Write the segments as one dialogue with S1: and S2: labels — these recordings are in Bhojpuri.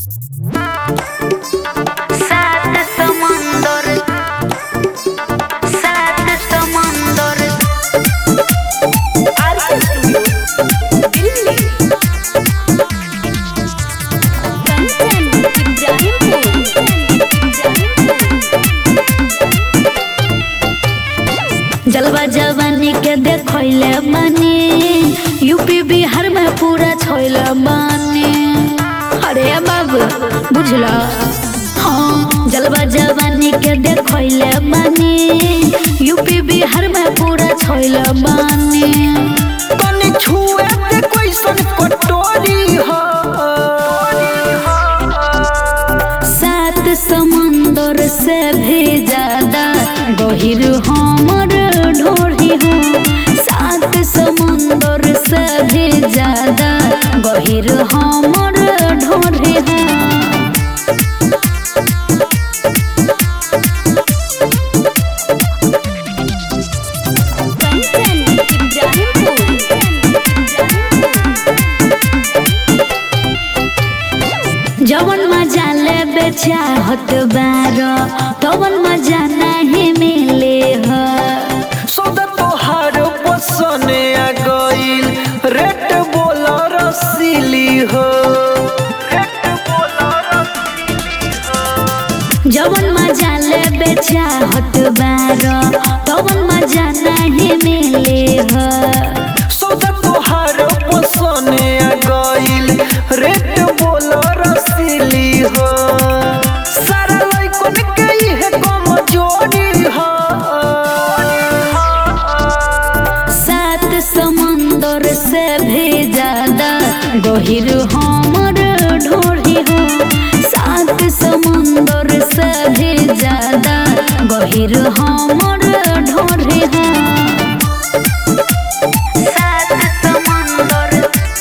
S1: सात समुंदर आरके स्टूडियो दिल्ली। जलवा जवानी के देखले बानी, यूपी बिहार में पूरा छोइले बानी। अरे बाबू बुझला, हाँ जलवा जवानी के देखले बानी, यूपी बिहार में पूरा छोइले बानी।
S2: तनी छुए ते कैसन कटोरी हो,
S1: सात समुंदर से भी ज्यादा गहिर हमर ढोरी हो। सात समुंदर से भी ज्यादा गहिर हमर ढोरी हो। जवन मजा लेबे चाहत बारो, तवन मजा नहीं मिले हो।
S2: सौदा तोहार पसने आ गइल, रेट बोला रसीली हो, रेट बोला रसीली हो।
S1: जवन मजा लेबे चाहत बारो, तवन मजा नहीं मिले हो।
S2: सौदा तोहार पसने आ गइल, रेट बोला रसीली हो। सारा लइकन के इहे कमजोरी हो,
S1: सात समुंदर से भी ज्यादा गहिर हमर ढोरी हो। सात समुंदर से भी ज्यादा गहिर हमर ढोरी हो। सात समुंदर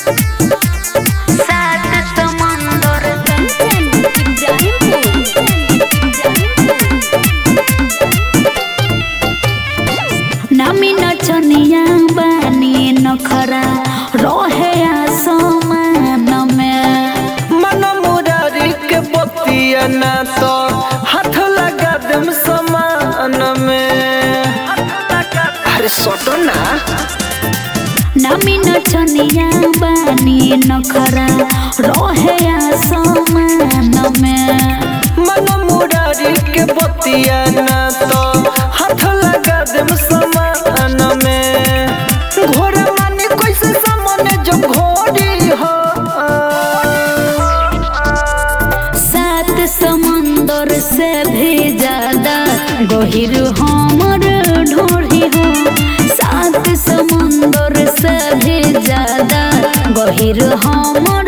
S1: नामी नचनिया बानी नखरा रहे आसमान में।
S2: मन मुरारी के बतिया ना तो हाथ लगा देम समान में। अरे सोटो ना,
S1: नामी नचनिया बानी नखरा रहे आसमान में।
S2: मन मुरारी के बतिया ना तो हाथ लगा देम समान में। घोड़ा मानी कैसे सामने जो घोड़ी हो,
S1: सात समुंदर से भी ज्यादा गहिर हमर ढोरी हो। सात समुंदर से भी ज्यादा गहिर हमर